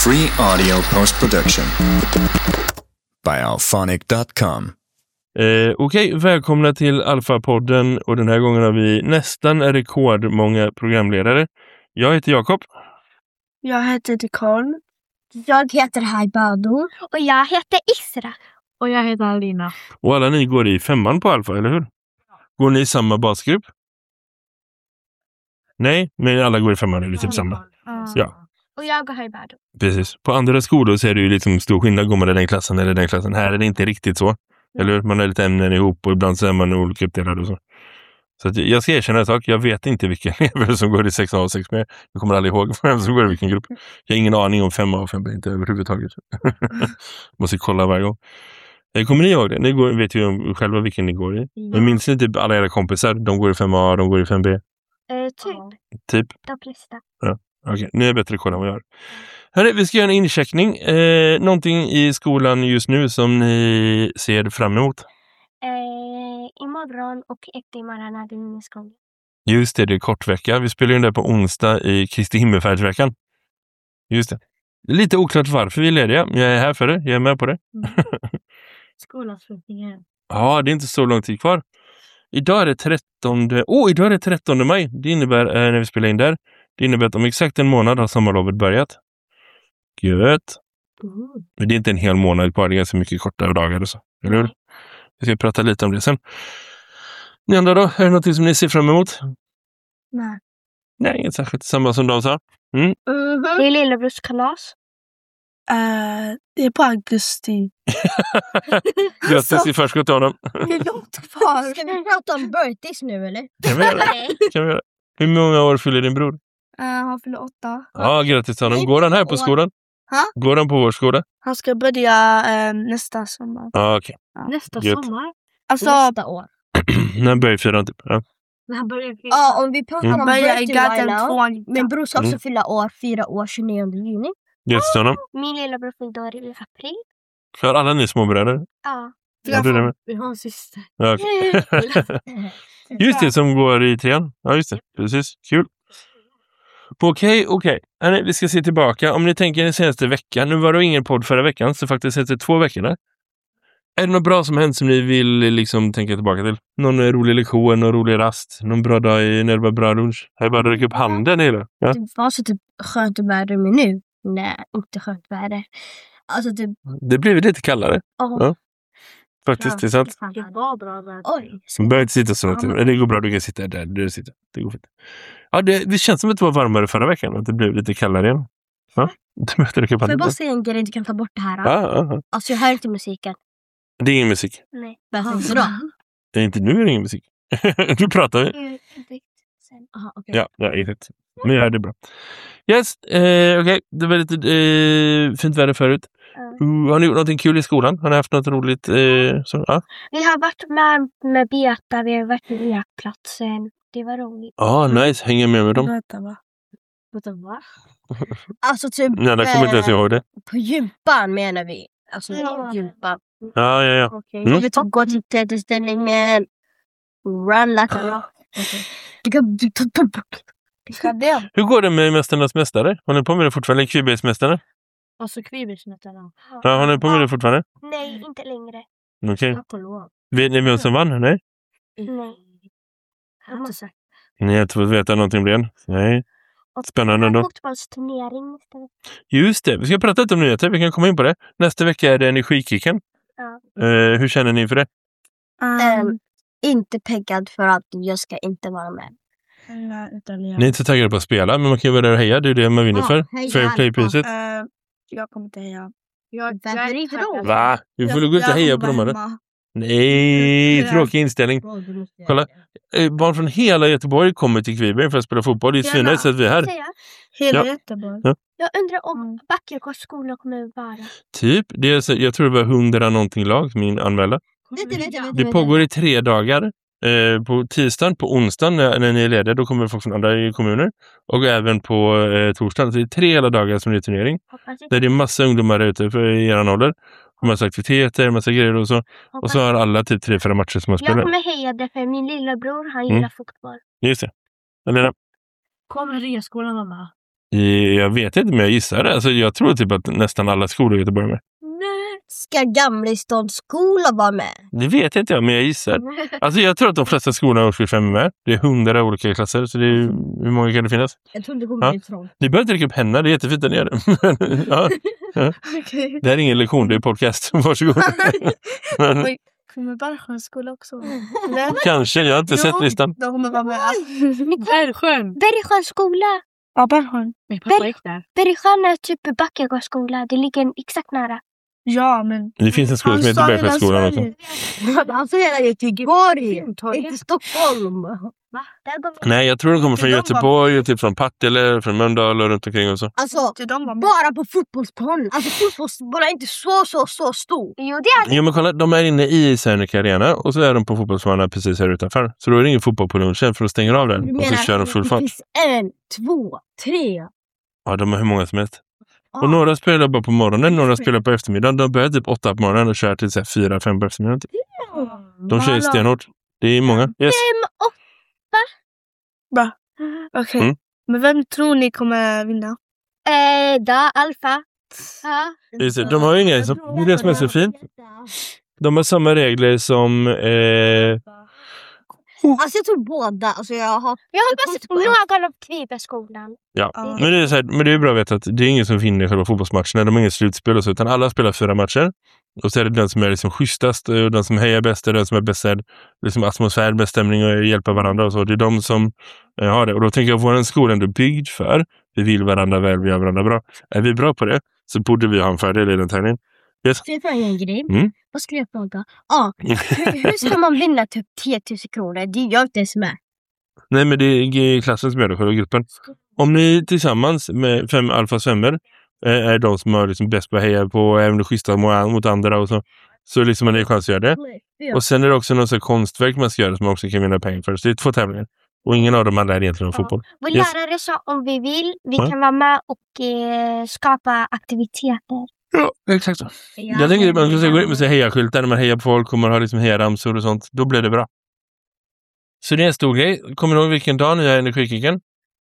Free audio post-production by alphonic.com. Okej, välkomna till Alfa-podden, och den här gången har vi nästan rekordmånga programledare. Jag heter Jakob. Jag heter Nicole. Jag heter Haibado. Och jag heter Isra. Och jag heter Alina. Och alla ni går i 5:an på Alfa, eller hur? Går ni i samma basgrupp? Nej, men alla går i 5:an, eller typ samma. Ja. Och jag och Haibado. Precis. På andra skolor så är det ju liksom stor skillnad, går man i den klassen eller den klassen. Här är det inte riktigt så. Eller hur? Man har lite ämnen ihop och ibland så är man olika uppdelade och så. Så att jag ska erkänna en sak. Jag vet inte vilka elever som går i 6A och 6B. Jag kommer aldrig ihåg vem som går i vilken grupp. Jag har ingen aning om 5A och 5B, inte överhuvudtaget. Måste kolla varje gång. Kommer ni ihåg det? Ni vet ju själva vilken ni går i. Men minns ni typ alla era kompisar? De går i 5A, de går i 5B. Typ? De flesta. Ja. Okej, ni är bättre kolla än vad jag gör. Hörru, vi ska göra en incheckning. Någonting i skolan just nu som ni ser fram emot? Imorgon och efter imorgon är det min skola. Just det, det är kortvecka. Vi spelar in det på onsdag i Kristi himmelfärdsveckan. Just det. Det är lite oklart varför vi är lediga. Jag är här för det, jag är med på det. Skolavslutningen. Ja, det är inte så lång tid kvar. Idag är det 13 maj. Det innebär, när vi spelar in där, det innebär att om exakt en månad har sommarlovet börjat. Gött. Men det är inte en hel månad kvar, det är ganska mycket kortare dagar och så. Eller hur? Vi ska prata lite om det sen. Ni andra då? Är det något som ni ser fram emot? Nej, inget särskilt. Samma som de sa. Det är lillebrors kalas. Det är på augusti. Grattis i förskott av dem. Det är långt kvar. Ska vi prata om birthdays nu eller? Kan vi göra? Hur många år fyller din bror? Han fyller 8. Ja, grattis till honom. Går han här på skolan? Går han på vår skola? Han ska börja nästa sommar. Ja, okej. Nästa sommar? Alltså, Nästa år. När han börjar fyra typ. Ja. Ja, om vi pratar om birthday i min bror ska också fylla 4 år 29 juni. Grattis till honom. Min lillebror fyllde år i april. För alla ni småbröder? Ja. Vi har en syster. Ja, okay. Just det, som går i 3:an. Ja, just det. Precis. Kul. Okej. Nej, vi ska se tillbaka. Om ni tänker den senaste veckan. Nu var det ingen podd förra veckan, så faktiskt heter det 2 veckor där. Är det något bra som hänt som ni vill liksom tänka tillbaka till? Någon rolig lektion, någon rolig rast, någon bra dag när det var bra lunch? Jag bara räcka upp handen hela. Ja? Det var så typ skönt väder med nu. Nej, inte skönt väder. Alltså typ... Det blev lite kallare. Ja. Faktiskt, det är sant. Det var bra väder. Oj. Du behöver inte sitta så. Det går bra, du kan sitta där du sitter. Det går fint. Ja, det känns som att det var varmare förra veckan. Att det blev lite kallare igen. Ja, får jag bara säga en grej, du kan ta bort det här? Ja. Alltså jag hör inte musiken. Det är ingen musik. Nej. Varför då? Det är inte nu är det ingen musik. Du pratar vi. Okay. Ja, exakt. Men jag hör det bra. Yes, okej. Det var lite fint väder förut. Har ni gjort någonting kul i skolan? Har ni haft något roligt? Så? Ja. Vi har varit med Beta, vi har varit på lekplatsen. Det var roligt. Nice. Hänger med dem. Vänta, va? Alltså typ... Nej, där kommer inte ens ihåg det. På gympan menar vi. Alltså gympan. Ja. Okay. Vi typ gå till teaterställningen. Run like a Hur går det med Mästarnas mästare? Har ni på med det fortfarande? Kvibesmästare? Alltså Kvibesmästare. Ja, har ni på med det fortfarande? Nej, inte längre. Okej. Vet ni vem som vann? Nej. Nej. Jag har inte sagt. Ni har inte fått veta någonting om det än? Nej. Spännande då. Fotbollsturnering istället. Just det, vi ska prata lite om nyheter. Vi kan komma in på det. Nästa vecka är det Energikicken. Ja. Hur känner ni för det? Inte peggad för att jag ska inte vara med. Ni är inte så taggade på att spela, men man kan ju vara där och heja. Det är det man vinner för. Fair play-priset. Jag kommer inte heja. Varför inte då? Va? Vi får gå ut och heja på dem, eller? Nej, tråkig inställning. Kolla, barn från hela Göteborg kommer till Kviberg för att spela fotboll. Det är svinigt så att vi är här. Hela Göteborg. Ja. Jag undrar om Backargårds skola kommer vara. Typ, jag tror det var 100 någonting lag som är anmälda. Det pågår i 3 dagar. På tisdagen, på onsdagen när ni är lediga, då kommer folk från andra kommuner. Och även på torsdagen. Så det är 3 hela dagar som det är turnering. Där det är massa ungdomar ute för eran ålder. Massa aktiviteter, massa grejer och så. Och så har alla typ 3-4 matcher som har spelat. Jag kommer heja det för min lilla bror, han gillar fotboll. Just det. Alena? Kommer Reskolan vara med? Jag vet inte, men jag gissar det. Alltså, jag tror typ att nästan alla skolor i Göteborg är med. Ska Gamlestans skola vara med? Det vet inte jag, men jag gissar. Alltså jag tror att de flesta skolorna i årskurs 5 är med. Det är 100 olika klasser, så det är, hur många kan det finnas? Jag tror det kommer bli trångt. Ni behöver inte räcka upp händerna, det är jättefint att ni gör det. Ja. Okej. Det här är ingen lektion, det är podcast. Varsågod. Kommer Bergsjöns skola också? Kanske, jag har inte sett listan. De kommer vara med. Bergsjön. Bergsjöns skola. Ja, Bergsjön. Min pappa gick där. Bergsjön är typ Backagårds skola. Det ligger exakt nära. Ja, men... Det finns en skola som heter Bergsjöskolan också. Han sa hela Göteborg. Inte Stockholm. Va? Nej, jag tror de kommer från Göteborg, typ från Partille, från Mölndal och runt omkring och så. Alltså, bara på fotbollsplanen. Alltså fotbollsplanen är inte så stor. Jo, det är. Jo, men kolla, de är inne i Serneke Arena och så är de på fotbollsplanen precis här utanför. Så då är det ingen fotboll på lunchen för de stänger av den och så kör de full fart. Det finns 1, 2, 3. Ja, de är hur många som helst. Och några spelar bara på morgonen, några spelar på eftermiddagen. De börjar typ 8 på morgonen och kör till 4-5 på eftermiddagen. De kör stenhårt. Det är många. Yes. 5, 8. Bra. Okej. Men vem tror ni kommer vinna? Alfa. Ja. De har ju inga som, det är det som är så fint. De har samma regler som... Alltså jag tror båda. Alltså jag hoppas att någon av Kviberskolan. Ja, men det är så här, men det är bra att veta att det är ingen som vinner själva fotbollsmatcherna. De har ingen slutspel och så, utan alla spelar 4 matcher. Och så är det den som är liksom schysstast och den som hejar bäst och den som är bäst liksom atmosfär, bäst stämning och hjälpa varandra och så. Det är de som har det. Och då tänker jag att vår skola ändå byggd för vi vill varandra väl, vi gör varandra bra. Är vi bra på det så borde vi ha en fördel i den tävlingen. Yes. Ska jag fråga en grej? Vad skulle jag fråga? Hur ska man vinna typ 10 000 kronor? Det är jag inte ens med. Nej, men det är klassen som är det, själva gruppen. Om ni tillsammans med 5 alfas 5-er är de som har liksom bäst på att heja på, även schyssta mot andra och så liksom man är chans att göra det. Och sen är det också något så konstverk man ska göra som man också kan vinna pengar för. Så det är 2 tävlingar. Och ingen av dem lär egentligen om fotboll. Vår lärare sa om vi vill, vi kan vara med och skapa aktiviteter. Ja, exakt så. Jag tänker att man ska gå ut med hejaskyltar när man hejar på folk och man har liksom hejaramsor och sånt. Då blir det bra. Så det är en stor grej. Kommer ni ihåg vilken dag ni är Energikicken?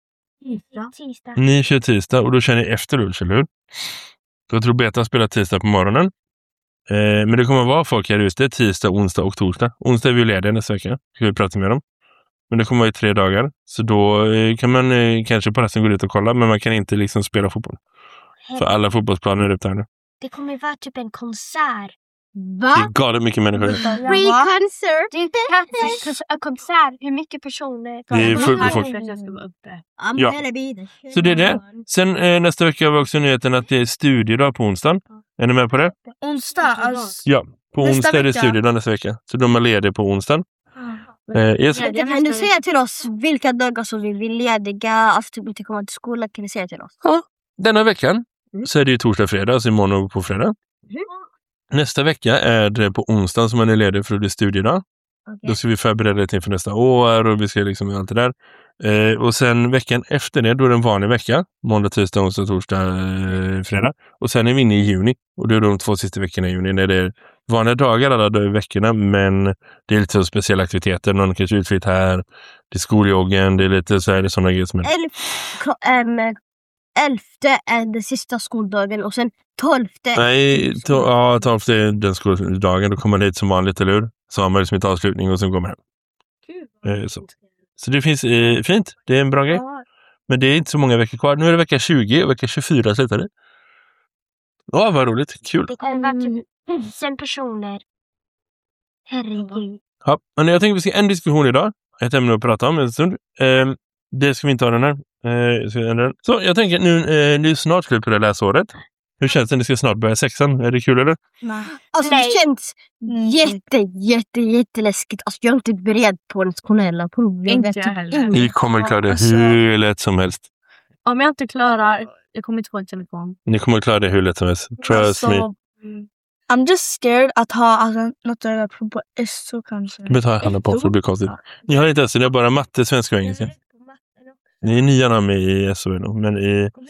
Tisdag. Ni kör tisdag och då kör ni efter Ulf, eller hur? Jag tror Beta spelar tisdag på morgonen. Men det kommer vara folk här ute tisdag, onsdag och torsdag. Onsdag är vi lediga nästa vecka. Ska vi prata med dem. Men det kommer vara i 3 dagar. Så då kan man kanske på resten gå ut och kolla. Men man kan inte liksom spela fotboll. För alla fotbollsplaner är ute här nu. Det kommer vara typ en konsert. Det är galet mycket människor. Free concert. Det är en konsert. Hur mycket personer? Det är fullt med folk. Ja. Så det är det. Sen nästa vecka har vi också nyheten att det är studiedag på onsdagen. Är ni med på det? Onsdag? Alltså... Ja, på onsdag är det studiedag nästa vecka. Så de är lediga på onsdagen. Yes. Kan du säga till oss vilka dagar som vi vill lediga? Alltså typ inte komma till skolan. Kan du säga till oss? Ja, denna veckan så är det ju torsdag, fredag. Alltså imorgon och på fredag. Nästa vecka är det på onsdag som man är ledig för att det är studiedag. Då ska vi förbereda det inför nästa år och vi ska liksom göra allt det där. Och sen veckan efter det, då är det en vanlig vecka. Måndag, tisdag, onsdag, torsdag, fredag. Och sen är vi inne i juni. Och det är de 2 sista veckorna i juni. När det är vanliga dagar alla veckorna. Men det är lite så speciella aktiviteter. Någon kanske utflytt här. Det är skoljoggen. Det är lite så här, det är sådana grejer som är. 11 är den sista skoldagen och sen 12. Nej, 12 är den skoldagen. Då kommer man dit som vanligt, eller hur? Så har man liksom ett avslutning och sen går man hem. Så det finns fint. Det är en bra grej. Men det är inte så många veckor kvar. Nu är det vecka 20 och vecka 24 slutar det. Ja, vad roligt. Kul. Det kommer vara typ 1000 personer. Herregud. Ja, men jag tänker vi ska en diskussion idag. Ett ämne att prata om en stund. Det ska vi inte ha den här. Så jag tänker nu är snart slut på det läsåret. Hur känns det? Ni ska snart börja 6:an. Är det kul eller? Nej. Alltså det känns jätteläskigt. Alltså jag är inte beredd på nationella prov. Ni kommer klara det hur lätt som helst. Om jag inte klarar, jag kommer inte få en telefon. Ni kommer klara det hur lätt som helst. Trust me. I'm just scared att ha nationella prov på SO kanske. Men ta handen på för det blir konstigt. Ni har inte ens, ni har bara matte, svenska och engelska. Ni är 9 namn i SO nu, men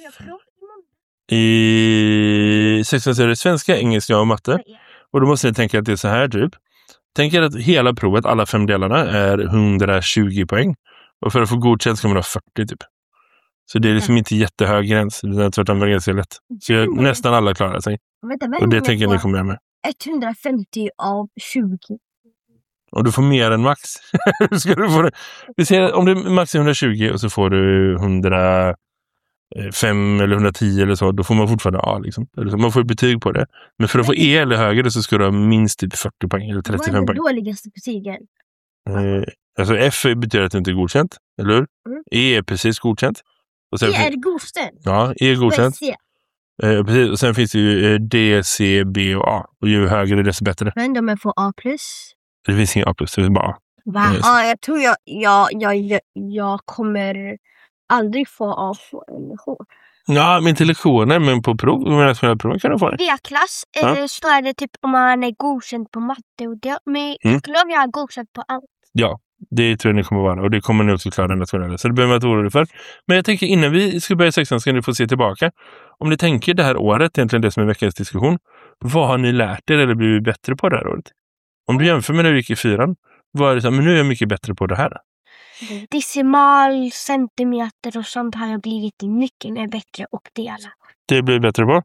i 16 så är det svenska, engelska och matte. Och då måste ni tänka att det är så här typ. Tänk er att hela provet, alla 5 delarna, är 120 poäng. Och för att få godkänt ska man ha 40 typ. Så det är liksom inte jättehög gräns. Det är tvärtom ganska lätt. Så nästan alla klarar sig. Och det tänker jag ni kommer med. 150 av 20. Och du får mer än max. Ska du få det? Vi ser, om det är max 120 och så får du 105 eller 110 eller så, då får man fortfarande A liksom. Eller så, man får ett betyg på det. Men för att få E eller högre så ska du ha minst typ 40 poäng eller 35 poäng. Vad är det dåligaste betygen? Alltså F betyder att det inte är godkänt, eller hur? E är precis godkänt. Och sen E är godkänt? Ja, E är godkänt. Precis. Och sen finns det ju D, C, B och A. Och ju högre desto bättre. Men de får A+. Det finns ingen A+, det är bara A. Va? Ja, jag tror jag kommer aldrig få A eller H. Ja, men till lektioner, men på prov, med nationella proven kan du få det. V-klass så är det typ om man är godkänd på matte och det. Men jag skulle vilja godkänd på allt. Ja, det tror jag ni kommer vara. Och det kommer ni också klara nationella. Så det behöver man inte orolig för. Men jag tänker innan vi ska börja 16 ska ni få se tillbaka. Om ni tänker det här året, egentligen det som är veckans diskussion. Vad har ni lärt er eller blivit bättre på det här året? Om du jämför med när du gick i 4, vad är det så, men nu är jag mycket bättre på det här. Decimal, centimeter och sånt har jag blivit mycket mer bättre och dela. Det blir bättre på?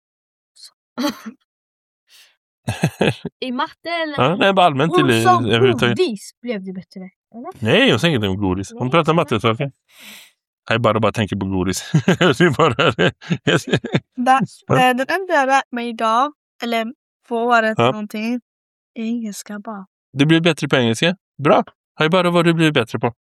I matte eller? Ja, nej, bara allmänt. Hon sa godis blev det bättre, eller? Nej, jag säger inte om godis. Hon pratar matte så okej. Jag bara tänker på godis. Det är bara det. Den enda jag lärt mig idag, eller på året någonting, engelska bara. Du blir bättre på engelska? Bra. Hej bara vad du blir bättre på.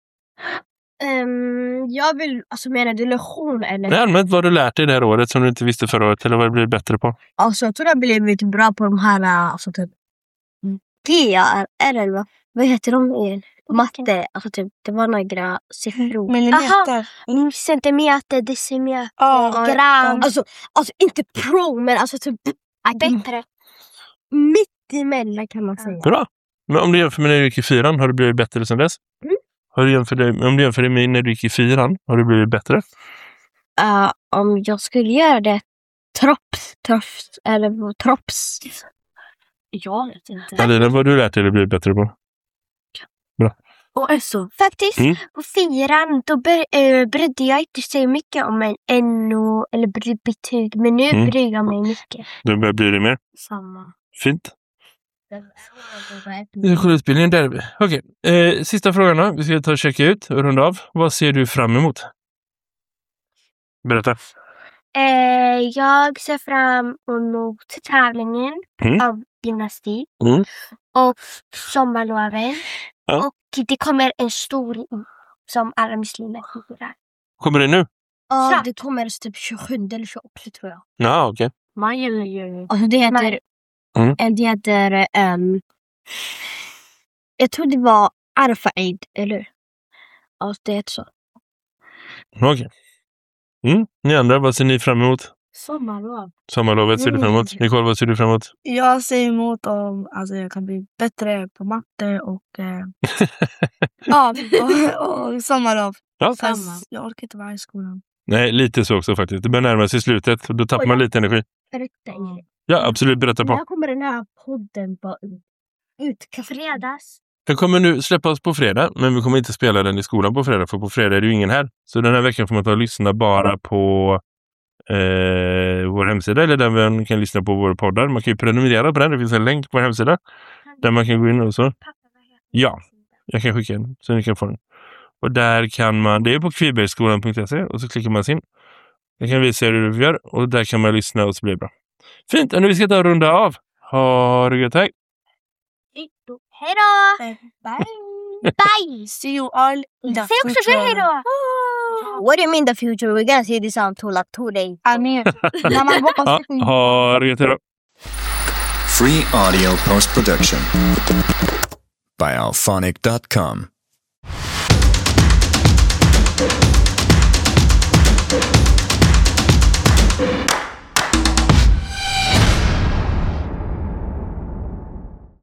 Jag vill, alltså menar du lektion eller? Nej, allmänt vad du lärt dig det här året som du inte visste förra året eller vad du blir bättre på. Alltså jag tror jag blivit bra på de här, alltså typ eller vad heter de igen? Matte, alltså typ det var några siffror. Millimeter. Centimeter, decimeter, gram. Alltså inte pro, men alltså typ bättre. Mitt emellan kan man säga. Bra. Men om du jämför med när du gick i 4, har du blivit bättre sen dess? Om du jämför det med när du gick i 4, har du blivit bättre? Om jag skulle göra det trops. Jag vet inte. Alina, vad har du lärt dig att bli bättre på? Bra. Och så faktiskt på 4 då brydde jag inte så mycket om en NO eller betyg. Men nu bryr jag mig mycket. Du börjar bry dig mer? Samma. Fint. Utbildningen där. Okej. Sista frågan då. Vi ska ta och checka ut och runda av. Vad ser du fram emot? Berätta. Jag ser fram emot tävlingen av gymnastik och sommarloven. Ja. Och det kommer en stor som alla muslimer firar. Kommer det nu? Ja, det kommer typ 27 eller 28 tror jag. Ja, okej. Man gillar ju. Alltså det heter jag tror det var Arfa Eid, eller? Ja, det heter så. Okej. Ni andra, vad ser ni fram emot? Sommarlovet ser du fram emot. Nicole, vad ser du fram emot? Jag ser emot om alltså jag kan bli bättre på matte och och sommarlov. Ja. Jag orkar inte vara i skolan. Nej, lite så också faktiskt. Det börjar närma sig slutet och då tappar man lite energi. Ja, absolut. Berätta på. När kommer den här podden ut? Fredags? Den kommer nu släppas på fredag, men vi kommer inte spela den i skolan på fredag, för på fredag är det ju ingen här. Så den här veckan får man ta och lyssna bara på vår hemsida, eller där man kan lyssna på våra poddar. Man kan ju prenumerera på den, det finns en länk på vår hemsida där man kan gå in och så. Ja, jag kan skicka den så ni kan få den. Och där kan man, det är på kvibergsskolan.se och så klickar man sig in. Jag kan visa er hur vi gör och där kan man lyssna och så blir det bra. Fint, och nu vi ska ta och runda av. Ha det gött, hej! Hej då! Bye! Bye! See you all in the Säg också för hej då! What do you mean the future? We're gonna see this on today. I mean, ha det gött, hej då! Free audio post-production by alphonic.com.